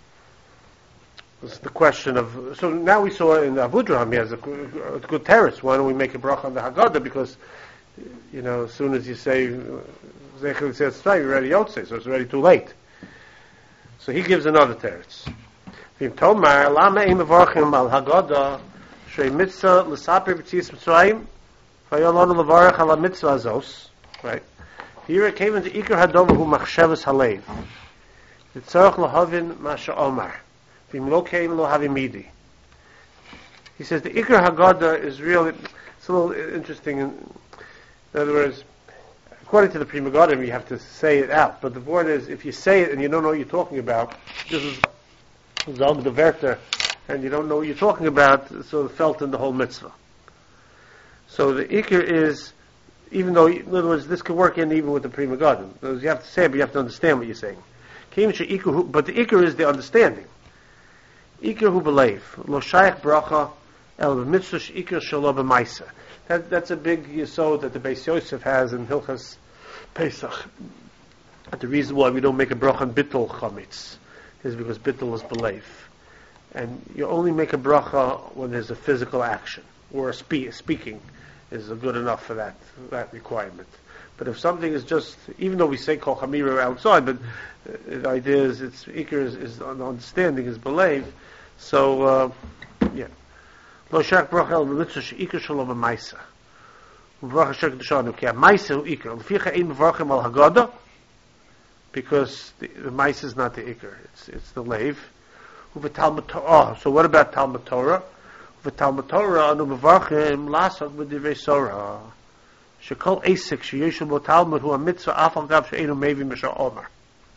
question of. So now we saw in the Avudraham he has a good terrace. Why don't we make a bracha on the Haggadah? Because as soon as you say Zechel says you're already Yotzei, so it's already too late. So he gives another teretz. Tomar lama im mevarchim al Haggadah shrei mitzvah l'saper b'tzias Mitzrayim v'yolonu levarach al mitzvah azos. Right. Here it came into Iker Hadover hu machshavas halev. Yitzarach lahavin masha omar. V'im lo kein lo havimidi. He says the Iker Haggadah is really. It's a little interesting. In other words, according to the Pri Megadim, you have to say it out. But the point is, if you say it and you don't know what you're talking about, this is Zog the Werter, and you don't know what you're talking about, so it felt in the whole mitzvah. So the Iker is, even though, in other words, this could work even with the Pri Megadim. You have to say it, but you have to understand what you're saying. But the Iker is the understanding. Iker hu belev, lo shayach bracha el b'mitzvah iker shelo b'maisa. That's a big yesod that the Beis Yosef has in Hilchas Pesach. But the reason why we don't make a bracha on bittul chametz is because bittul is belev. And you only make a bracha when there's a physical action, or speaking is good enough for that requirement. But if something is just, even though we say kol chamira outside, but the idea is it's ikar is understanding is believe. So yeah, lo shak bracha el mitzvah ikar shalom ma'isa. Bracha shak d'shanu ki ma'isa hu ikar. L'ficha ein mevarchim al haggadah, because the ma'isa is not the ikar. It's the leiv. U'v'talmud Torah. So what about Talmud Torah? U'v'talmud Torah anu mevarchim lasok b'divrei Sorah. Shekol Asik sheyeshul bo Talmud hu a-mitzvah afal gav she'enu mevi misha Omar.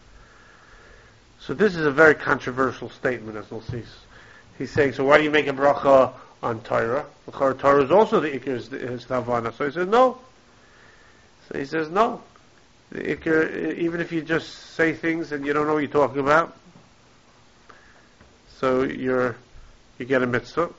So this is a very controversial statement, as we'll see. He's saying, so why do you make a bracha on Torah? The Torah is also the Iker, is the Havana. So he says, no. So he says, no. The Iker, even if you just say things and you don't know what you're talking about, so you get a mitzvah.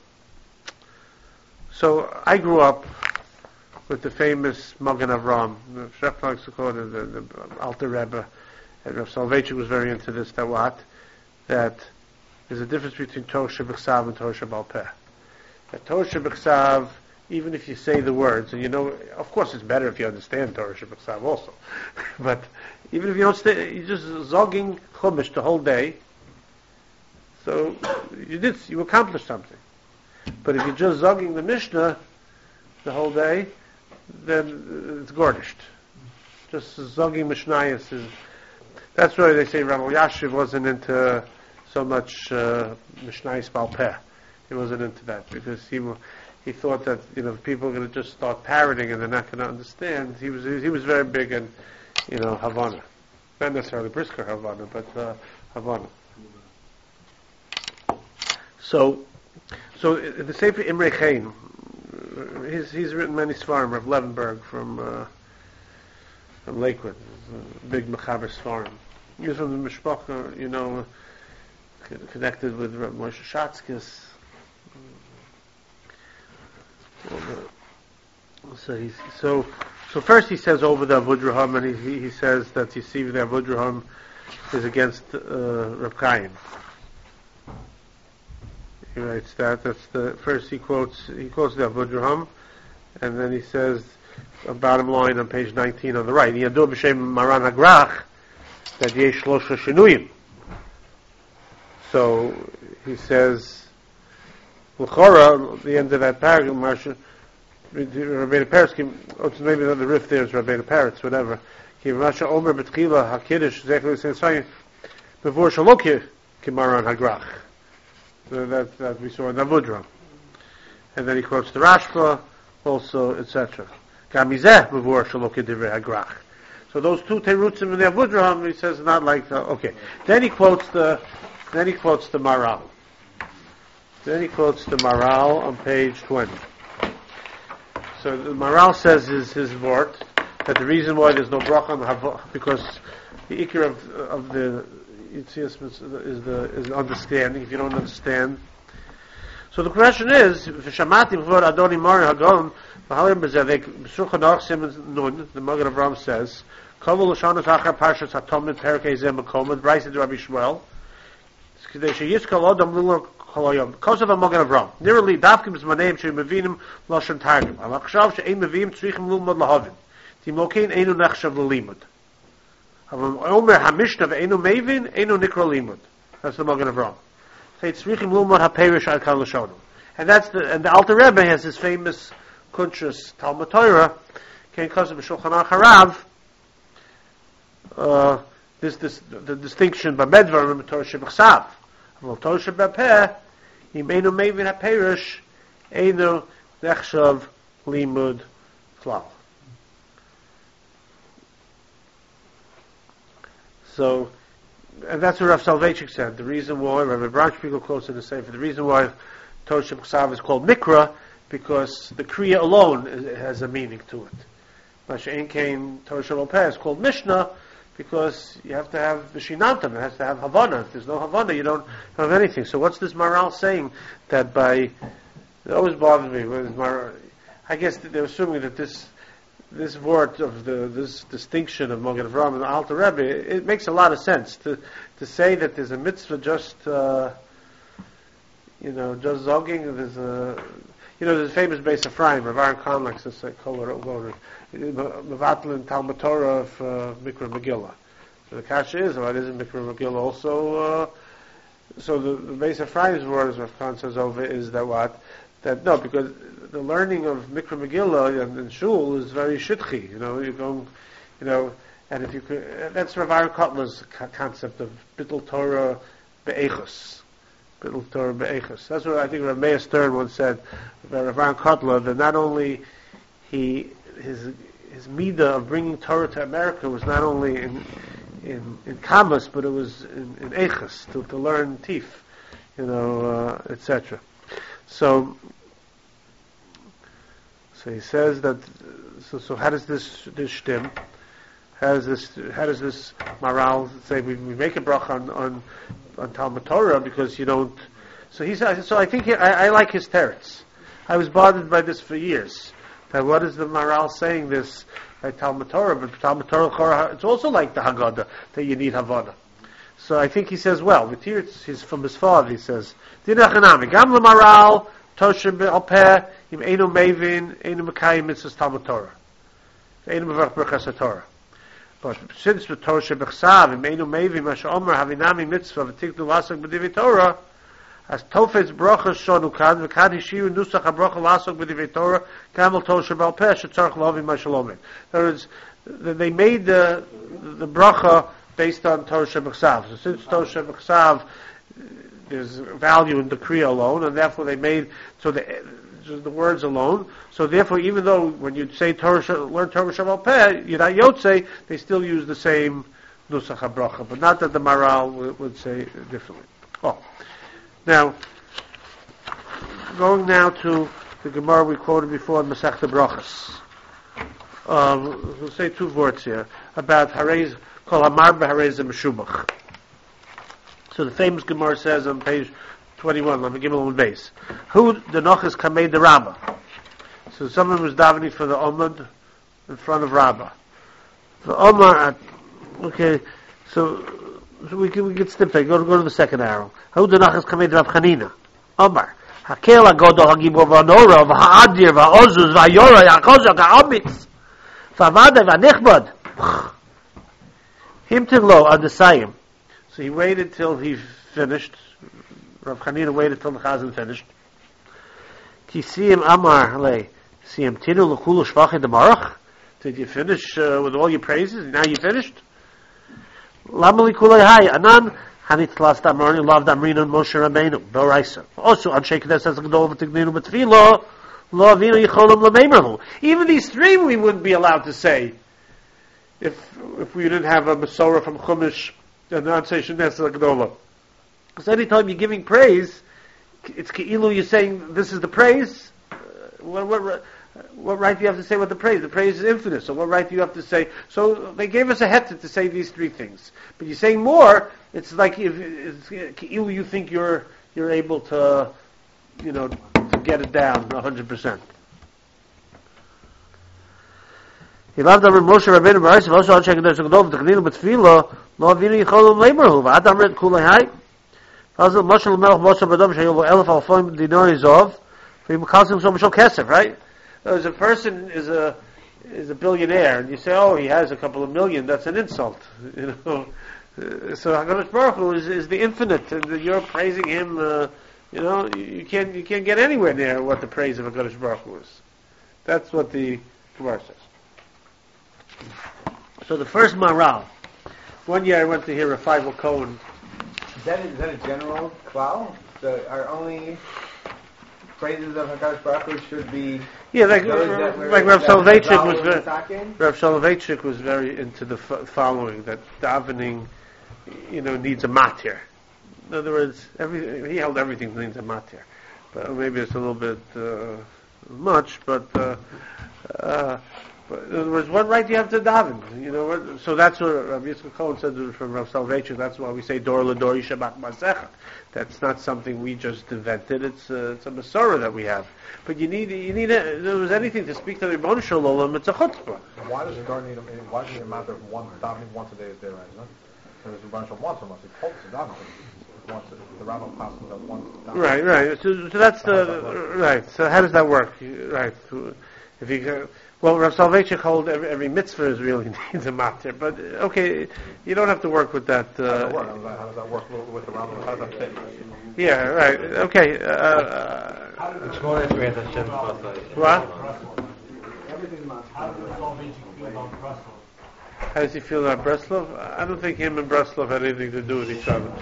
So I grew up with the famous Magen Avram, the Sheplag Sukkot, the Alter Rebbe, and Rav Soloveitchik was very into this, that there's a difference between Torah Shebechsav and Torah Shebal Peh. That Torah Shebechsav, even if you say the words, and you know, of course it's better if you understand Torah Shebechsav also, but even if you don't you're just zogging Chumash the whole day, so you accomplished something. But if you're just zogging the Mishnah the whole day, then it's gornished. Just zogging Mishnayos is. That's why they say Rav Elyashiv wasn't into so much Mishnayos Bal Peh. He wasn't into that because he thought that people are going to just start parroting and they're not going to understand. He was very big in Havana, not necessarily Brisker Havana, but Havana. So the Sefer Imrei Chaim, he's written many svarim. Rav Levenberg from Lakewood, a big Mechaber svarim. He was from the Mishpacha, connected with Rav Moshe Shatzkis. So first he says over the Avudraham, and he says that you see the Avudraham is against Rav Chaim. He writes that. That's the first he quotes the Avudraham, and then he says a bottom line on page 19 on the right. Yadu b'shem Maran Hagrach that yesh shlosha shinuyim. So he says l'chora the end of that paragraph. Marsha Rabbeinu Peretz maybe the riff there is Rabbeinu Peretz, whatever. Ki Marsha Omer b'tchila hakiddush zechli saying before shaloki ki Maran Hagrach. That we saw in Avudra. And then he quotes the Rashba, also, etc. Gamizeh bevor shaloki divrei Hagrach. So those two terutzim in the Avudra, he says not like that. Okay. Then he quotes the Maral. Then he quotes the Maral on page 20. So the Maral says his word that the reason why there's no bracha on the Havah, because the ikar of the Yitzias is the understanding. If you don't understand, so the question is: V'shamati b'vor Adoni Mari Hagon v'halim b'zevek b'surcha Nachsim Nun. The Magen Avram says, "Kavul l'shanot achar parshas haTomid Perkei Zeh Makom." Brayse to Rabbi Shmuel. K'dei sheyiskal Adam l'lor kolayom. Because of a Magen Avram. Nearly dafkim zmaneim she'mevinim lashon targum. Amachshav she'ein mevim tzrichim l'lmod lahavin. Timokein einu nechshav l'limud. Omer Hamishna ve'enu Mevin enu Nikra Limud. That's the Magen Avram. Tzrichim Lumad HaPerish Al Kal Lashonu. And the Alter Rebbe has his famous Kuntrus Talmud Torah. Ken Kazim Shulchan Aruch Harav. The distinction by Medvar and Torah Shebechsav. Torah Shebepeh Imenu Mevin HaPerish enu Nechshav Limud Klal. So, and that's what Rav Soloveitchik said. The reason why, Rabbi Braunspiegel quotes in the Sefer, the reason why Torah Shebechsav is called Mikra, because the Kriya alone has a meaning to it. Masha'en Kain Torah Shebal Peh is called Mishnah, because you have to have Bishinantam, it has to have Havana. If there's no Havana, you don't have anything. So what's this Maral saying that by, it always bothers me, I guess they're assuming that this word of this distinction of Mogen Avram and the Alter Rebbe, it makes a lot of sense to say that there's a mitzvah just zogging. There's a famous base of Ephraim, Rav Aaron Kahn likes to say, Mevatel and Talmud Torah of Mikra Megillah. So the kasha is, what is in Mikra Megillah also? So the base of Ephraim's word, as Rav Kahn says over, is that what? That no, because the learning of Mikra Megillah and Shul is very shitchi. You're going, and if you could, that's Rav Aaron Kotler's concept of Bittul Torah Be'echos. Bittul Torah Be'echos. That's what I think Rav Meir Stern once said about Rav Aaron Kotler, that not only his midah of bringing Torah to America was not only in Kamas, but it was in Echos, to learn Tif, etc. So he says that. So how does this stem? How does this Maral say we make a bracha on Talmud Torah because you don't? So he says. So I think I like his teretz. I was bothered by this for years. That what is the Maral saying this by Talmud Torah? But Talmud Torah, it's also like the Haggadah that you need Havana. So I think he says, well, with here he's from his father. He says, "Dinachanami gam leMaral Tosher be'alpeh im einu mevin einu mekayim mitzvahs Talmud Torah einu mevarach berachas Torah." But since the Torah shebechsav im einu mevin masha omer havinami mitzvah v'tikdu lasok b'divrei Torah, as tofetz bracha shonu kad v'kad hishiru nusach habracha lasok b'divrei Torah gamel Torah shebe'alpeh shetzarach lovim mashalomim. In other words, they made the bracha based on Torah Shebechsav. So since Torah Shebechsav, there's value in the Kriya alone, and therefore they made the words alone. So therefore, even though when you say learn Torah Shebalpeh, you're not Yotzei, they still use the same Nusach HaBracha, but not that the Maral would say differently. Now, going now to the Gemara we quoted before in Masechta Brachas. We'll say two words here about Harez Kol Hamar B'Harez Meshubach. So the famous Gemara says on page 21, on the Gimel and base, who the Nochas Kamei the Rabbah. So someone was davening for the Omad in front of Rabbah. The Omar, okay, so we can snip it. Go to the second arrow. Who the Nochas Kamei the Rav Chanina. Omar. Hakel HaGodol HaGibor VaNora VaHadir VaOzuz VaYora YaChozak HaOmitz VaVadai VaNichbad Himtin Lo Adesayim. So he waited till he finished. Rav Chanina waited till the Chazan finished. Kisiyim Amar Le Siyim Tinu L'Kulu Shvachim Demarach. Did you finish with all your praises? Now you finished? Lamali Kulei Hai Anan Hanit Last Amrani Lav Damrina Moshe Rabbeinu Boraisa. Also on Sheikh says Gadol V'Tigninu B'Tfilo Lo Avinu Yicholim L'Meimerhu. Even these three we wouldn't be allowed to say if we didn't have a Masorah from Chumash and not say Shneses Agdola. Because anytime you're giving praise, it's Ke'ilu you're saying this is the praise. What right do you have to say what the praise? The praise is infinite, so what right do you have to say? So they gave us a heter to say these three things. But you're saying more, it's like if it's Ke'ilu you think you're able to, to get it down 100%. He loved Amr Moshe Rabbeinu B'Araisa also on Sheikh Gadol V'Tigninu B'Tfilo Lo Avinu Yicholim L'Meimerhu V'Ad Amrit Kulei Hai Fazil Moshe L'Melech Moshe B'Adam Sheyovo Elef Alfoim Dinori Zov V'Yimakasim So Mishal Kesef, right? As a person is a billionaire, and you say, oh, he has a couple of million, that's an insult, So HaKadosh Baruch Hu is the infinite, and you're praising him, you can't get anywhere near what the praise of HaKadosh Baruch Hu is. That's what the Gemara says. So the first Maral, one year I went to hear Raphael Cohen. Is that a general klal? So our only praises of HaKadosh Baruch Hu should be like Rav Soloveitchik was was very into the following, that davening, needs a matir. In other words, he held everything needs a matir, but maybe it's a little bit much. But In other words, what right do you have to daven? You know, so that's what Rabbi Yitzchak Cohen said from Rav Soloveitchik. That's why we say Dor L'Dor Yishabach Masecha. That's not something we just invented. It's a Masorah that we have. But you need if there was anything to speak to the Rebbeinu Shalom, it's a chutzpah. Why does the Dor need? Why does it matter if one davening once a day is there, right? Because the Rebbeinu Shalom once a month. He told us to daven. The Rambam passes that one. Right. So that's right. So how does that work? Right. If you well, Rav Soloveitchik hold every mitzvah is really needs a matter, but okay, you don't have to work with that. How does that work with the Rambam? How does that fit? Yeah, right. Okay. What? How does he feel about Breslov? I don't think him and Breslov had anything to do with each other.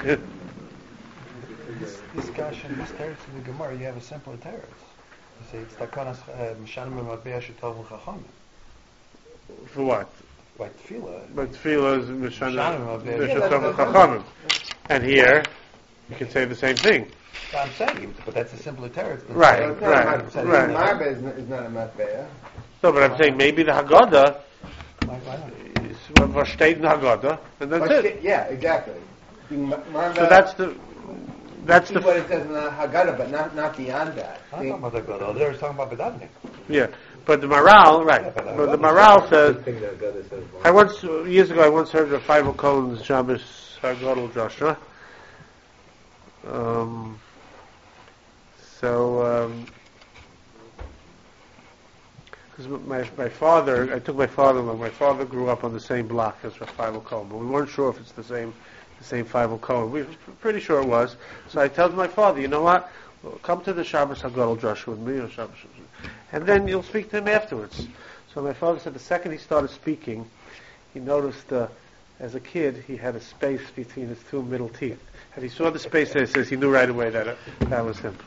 This discussion, this teretz in the Gemara, you have a simpler teretz. You say it's takanas mishanim matbeya shetov chacham. For what? Like tefillah. But tefillah is mishanim Mishanim chachamim. And here, you can say the same thing. I'm saying, but that's a simpler teretz. Right. Marba is not a matbeya. No, but I'm saying maybe the Haggadah Why not? is what steht in the Haggadah, and that's it. Yeah, exactly. Marba, So that's see what it says in the Haggadah, but not beyond that. I'm not talking about that. They're talking about bedavening. Yeah, but the Maral, right? But the Maral says. Years ago, I once heard of Feivel Cohen's Shabbos Haggadah Joshua. Because my father, I took my father-in-law. My father grew up on the same block as Feivel Cohen, but we weren't sure if it's the same Feivel Cohen. We were pretty sure it was. So I told my father, you know what? Well, come to the Shabbos Haggadah Joshua with me, or Shabbos, and then you'll speak to him afterwards. So my father said the second he started speaking, he noticed as a kid he had a space between his two middle teeth. And he saw the space there, he says he knew right away that was him.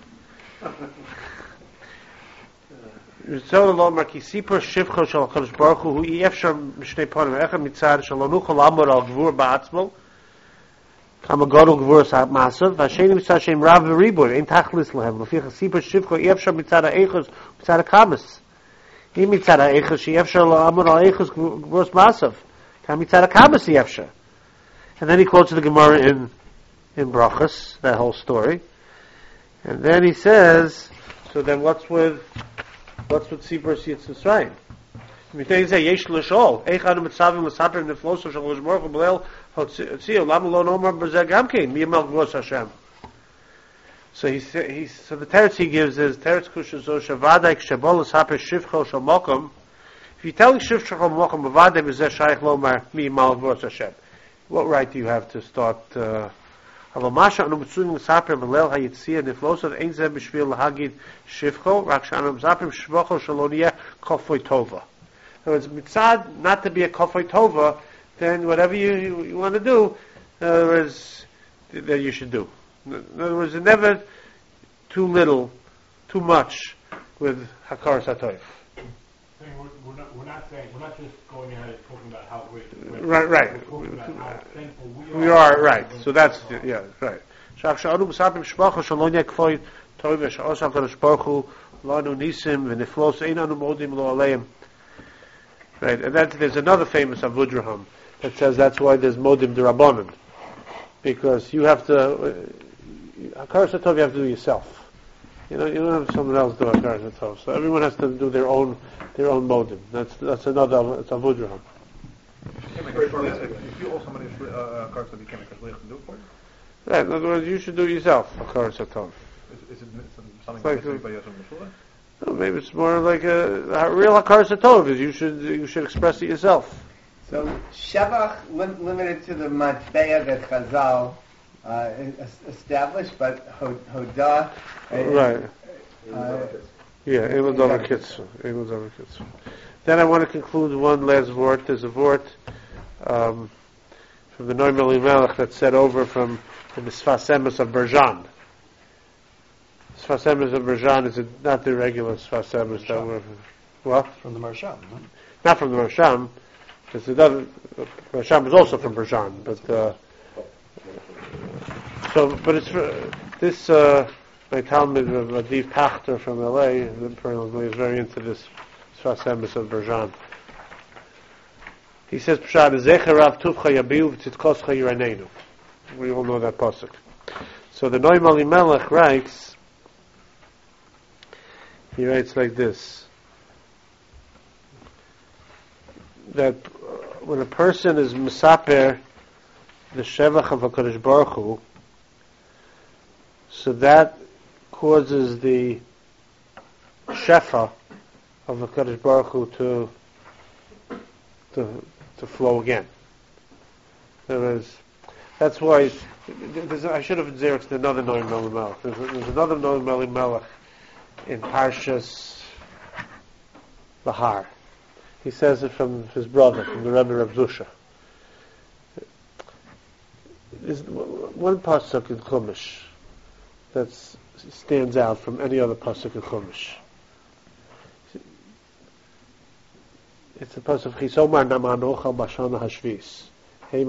So the Lord ki sipur shivcho shel HaKadosh Baruch Hu hu efshar mishnei panim echad mitzad shelo nuchol lamod al gvur ba'atzmo kama gadol gvur masav v'asheni mitzad shem rav v'ribur ein tachlis lehem l'fiach sipur shivcho efshar mitzad ha'echos mitzad ha'kamas im mitzad ha'echos efshar lamod al echos gvur masav kama mitzad ha'kamas efshar. And then he quotes the Gemara in Brachos, that whole story, and then he says, so then what's with Sipur Siyatz Mitzrayim? You say Yesh L'Shol Eichanu Mitzavim L'Saper Neflos Shal Rosh Baruch Hu B'Leil Hotzio Lama Lo Nomar B'Zeh Gamkein Miyamel Gvos Hashem. So so the teretz he gives is teretz Kusha Zo Shavadai Kshabol L'Saper Shivcho Shal Mokom. If you tell Shivcho Shal Mokom B'Vadai B'Zeh Shaykh Lomar Miyamel Gvos Hashem, what right do you have to start? Havamasha anu mitzunim l'saper v'leil hayitzia niflosov ein zeh b'shvil l'hagid shivcho rak sh'anu m'zaprim shvocho shelo niyeh kofoi tova. In other words, mitzad not to be a kofoi tova, then whatever you want to do, in other words, that you should do. In other words, never too little, too much with hakaras hatoif. We're not just going ahead and talking about how great. Right. We're talking about how thankful We are right. So that's right. Right, and there's another famous Avudraham that says that's why there's modim derabanan, because you have to hakaras hatov you have to do yourself. You don't have someone else do hakaras hatov. So everyone has to do their own modim. That's another. It's Avudraham. If you owe somebody cards that you can't make a shliach to do it for you? Right, in other words, you should do it yourself, hakaras hatov. Is it something like that by Yosef Meshula? No, maybe it's more like a real hakaras hatov. Is you should express it yourself. So Shavach limited to the matbeya that Chazal established, but Hodah. Right. Yeah, Eilu Davar Kitzur. Then I want to conclude one last word. There's a word from the Noam Elimelech that's said over from the Sfas Emes of Berjan. Sfas Emes of Berjan is not the regular Sfas Emes that we're... What? From the Marsham, right? Not from the Marsham. Because another Marsham is also from Berjan, but but it's this my Talmud of Adiv Pachter from LA, apparently is very into this Sfas Emes of Berjan. He says, Pshad, Zecher Rav Tuvcha Yabiu V'Tzitkoscha Yiranenu. We all know that pasuk. So the Noam Elimelech writes, he writes like this, that when a person is Mesaper, the Shevach of HaKadosh Baruch Hu, so that causes the Shefa of HaKadosh Baruch Hu to flow again. That's why I should have xeroxed another Noam Elimelech. There's another Noam Elimelech in Parshas Bahar. He says it from his brother, from the Rebbe Rav Zusha. There's one pasuk in Chumash that stands out from any other pasuk in Chumash. It's the pasuk Chisomar Namanochal Bashana Hashvis. It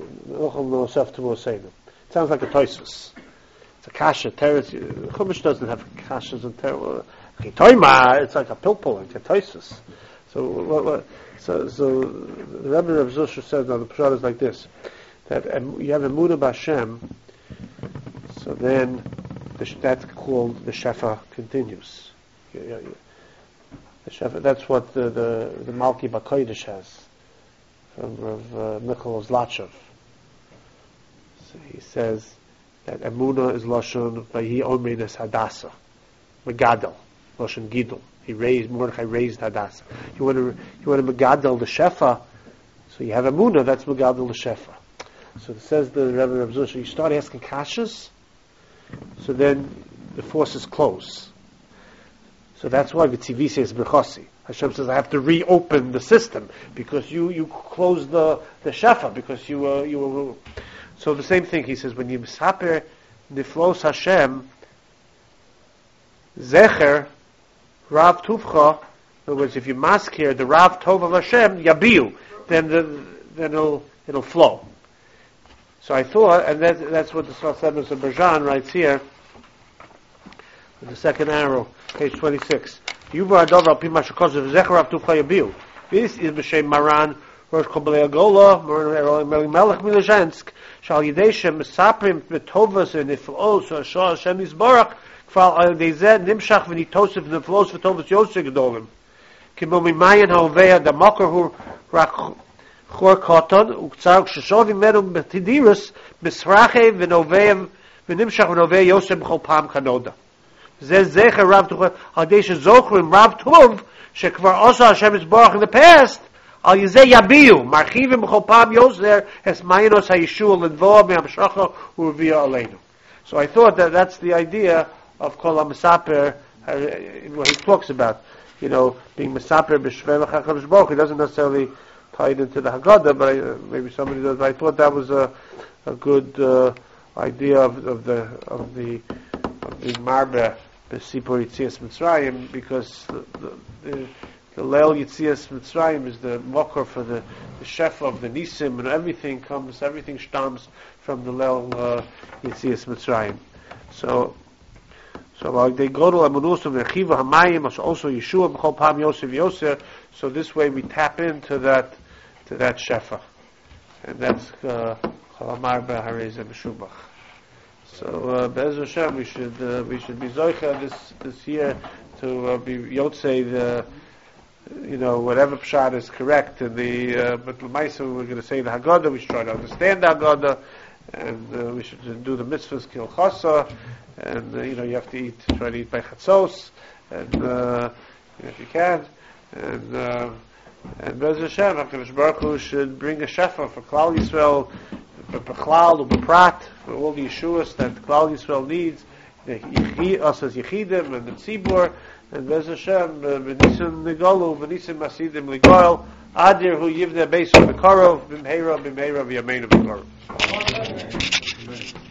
sounds like a toisus. It's a kasha. Chumash doesn't have kashas and teretz. It's like a pilpul, like a toisus. So the Rebbe Rav Zusha says, now the pshat is like this, that you have emunah b'Hashem, so then that's called the shefa continues. The shefa, that's what the Malki B'Kodesh has from Rav Michael Zlachov. So he says that emunah is lashon v'hi omrin es hadasa, megadol, lashon gidol. Mordechai raised Hadassah. You want to megadol the shefa, so you have emunah, that's megadol the shefa. So it says the Rebbe Rav Zusha, you start asking kashas, so then the forces close. So that's why V'tzivi says b'chosi. Hashem says, I have to reopen the system, because you closed the shefa, because you were... So the same thing, he says, when you misaper niflos Hashem, zecher, Rav Tuvcha, in other words, if you mask here the Rav Tov of Hashem, Yabiu, then it'll flow. So I thought, and that's what the Sfas Emes of Berjan writes here, in the second arrow, page 26. Yuvar Adover Pi Mashakosav Zecher Rav Tuvcha Yabiu. This is B'Shem Maran Rosh Kobalei Agola Maran Melech Milazhensk Shal Yideshem Mesaprim Betovas and Iflos Shal Hashem Yisbarach Kval Al Dezeh Nimshach V'Nitosef Neflos V'Tovas Yosef Gedolim Kimo Mimayin HaOveya Damakar Hu Rak Chor Koton Uktzar Kshashov Imenu B'Tidirus Misrache V'Noveya V'Nimshach V'Noveya Yosef B'Chol Pam Kanoda Zeh Zecher Rav Tov Hadesh Zochrim Rav Tov Shekvar Osa Hashem Yisbarach in the past Al Yizeh Yabiu Marchivim B'Chol Pam Yoser Es Mayinos HaYishua L'Dvoa Me'amshacha U'Revia Aleinu. So I thought that's the idea of Kol HaMesaper, what he talks about, being Mesaper B'Shvei HaKadosh Baruch Hu. He doesn't necessarily tie it into the Haggadah, but maybe somebody does. But I thought that was a good idea of the Marbe B'Sipur Yitzias Mitzrayim, because the Leil Yitzias Mitzrayim is the mokor for the shefa of the Nisim, and everything stems from the Leil Yitzias Mitzrayim. So they go to Amunusum Rechiva Hamayim, also Yeshua B'Chol Pam Yosef Yoser. So this way we tap into that shefa, and that's Chalamar B'Harei Meshubach. So Be'ez Hashem, we should be zoicha this year to be yotzei whatever pshat is correct. And but l'maisa we're going to say the Haggadah. We should try to understand the Haggadah, and we should do the mitzvahs kil chasa. And you have to try to eat by chatzos, and if you can, and Be'ez Hashem, HaKadosh Baruch Hu should bring a shefa for Klal Yisrael, for Bechlal u'Beprat, for all the Yeshuas that Klal Yisrael needs, us as Yechidim and the Tzibur, and Be'ez Hashem, B'nisim Nigolu, B'nisim Asidim Ligoel, Adir Hu Yivne Beisu B'Karov, B'mheira V'yameinu B'Karov.